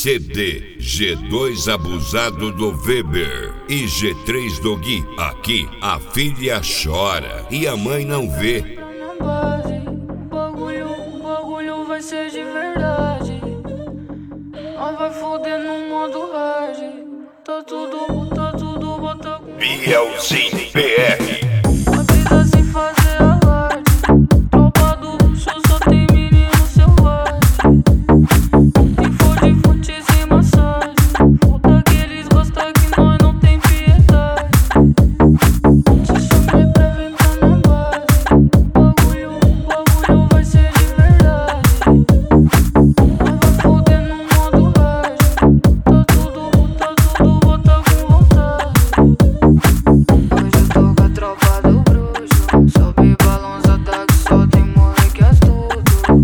CD G2 Abusado do Weber e G3 do Gui. Aqui a filha chora e a mãe não vê. O bagulho vai ser de verdade. Nós vai foder no modo hard. Tá tudo, bota com Bielzinho BR. a vida sem fazer alarde. Tropa do luxo só tem menino selvagem. Tem fonte sem massagem. Puta que eles gostam que nós não tem piedade. Te chamei pra vir pra minha base. O bagulho vai ser de verdade. Nós vai foder no modo hard. Tá tudo, bota com vontade. Hoje eu tô com a tropa do bruxo. Sobe balançada que só tem moleque astuto.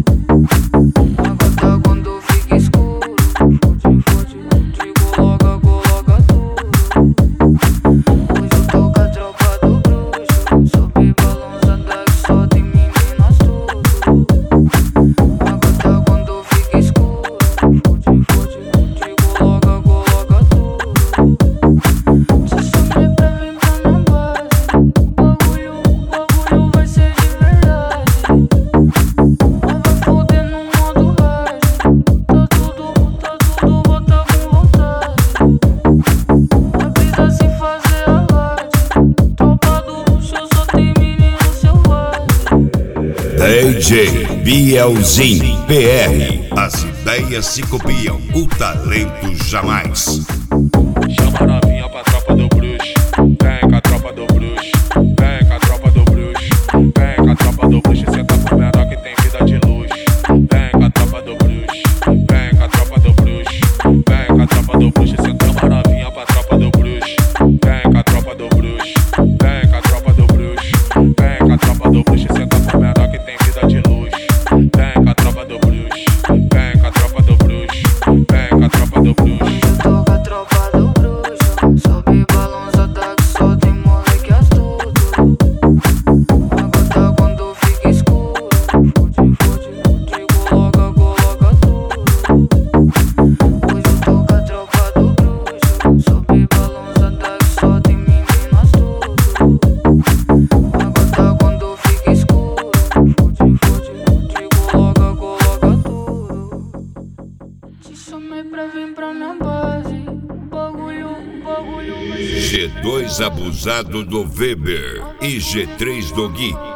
Agora quando fica escuro, fode, coloca tudo. Hoje eu tô com a tropa do bruxo. Sobe balançada que só tem menino astuto. Agora quando fica escuro, fode, coloca tudo. Te chamei pra vir pra minha base. O bagulho vai ser de verdade. Nós vai foder no modo hard. Tá tudo, bota com vontade. A vida sem fazer alarde. Tropa do luxo só tem menino selvagem. DJ Bielzinho BR. As ideias se copiam, o talento jamais. Chama a novinha pra tropa do bruxo. Vem com a tropa do bruxo. Vem com a tropa do bruxo. Vem com a tropa do bruxo. Senta pro menor que tem vida de luxo. Vem com a tropa do bruxo. Vem com a tropa do bruxo. Vem com a tropa do bruxo. Senta a novinha pra tropa do bruxo. Vem com a tropa do bruxo. Vem com a tropa do bruxo. Vem com a tropa do bruxo. Senta pro menor que tem vida de luxo. Vem com a tropa do bruxo. Vem com a tropa do bruxo. Vem com a tropa do bruxo. Eu tô com a tropa do bruxo. Sobe balançada que só tem moleque astuto. Agora quando fica escuro, fode, coloca tudo. Hoje eu tô com a tropa do bruxo. Sobe balançada que só tem menino astuto. Agora quando fica escuro, coloca tudo. Te chamei pra vir pra minha base. O bagulho vai ser G2 Abusado do Weber e G3 do Gui.